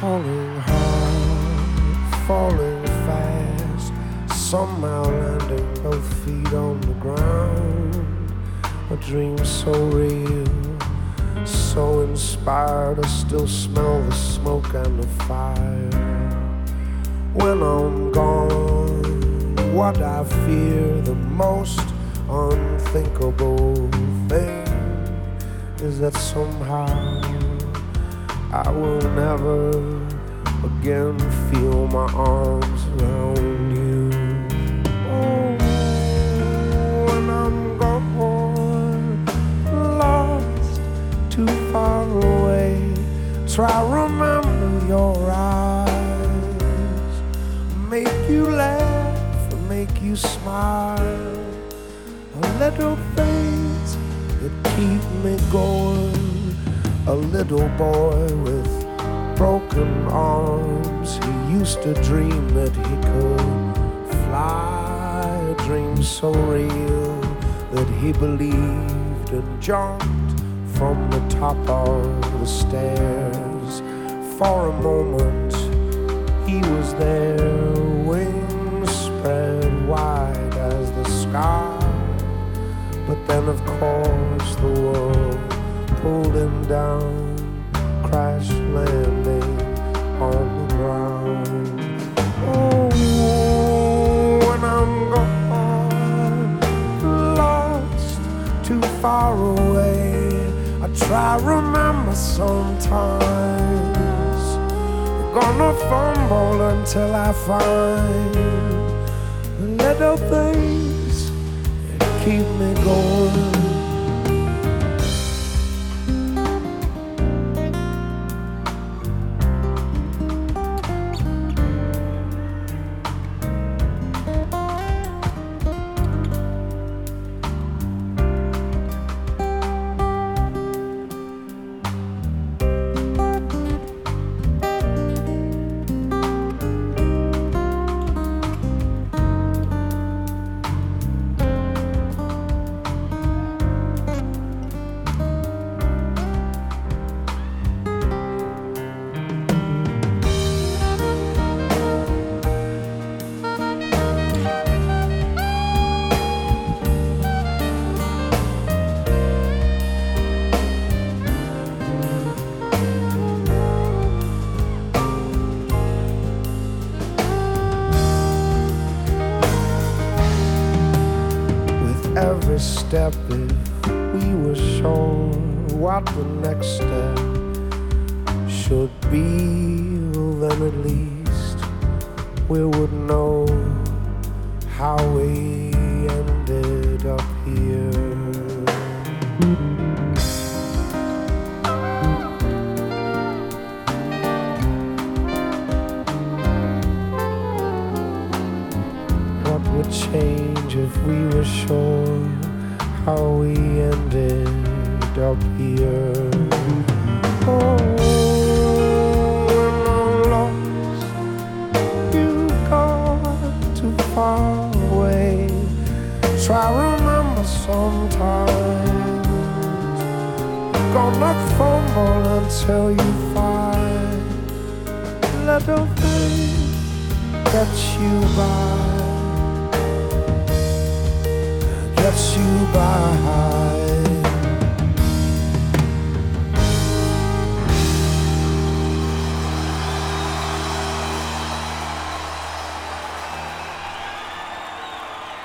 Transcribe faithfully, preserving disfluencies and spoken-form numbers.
Falling hard, falling fast, somehow landing both feet on the ground. A dream so real, so inspired, I still smell the smoke and the fire. When I'm gone, what I fear the most unthinkable thing is that somehow I will never again feel my arms around you. Oh, when I'm gone, lost, too far away, try remember your eyes, make you laugh, make you smile, little things that keep me going. A little boy with broken arms, he used to dream that he could fly. A dream so real that he believed and jumped from the top of the stairs. For a moment he was there, wings spread wide as the sky. But then of course the world pulled him down, crash landing on the ground. Oh, when I'm gone, lost, too far away, I try remember sometimes. I'm gonna fumble until I find the little things that keep me going. Every step, if we were sure what the next step should be, then at least we would know how we ended up here. What would change if we were sure how we ended up here? Oh, when I'm lost, you got too far away. Try remember sometimes. Gonna fumble until you find little things get you by. Gets you by.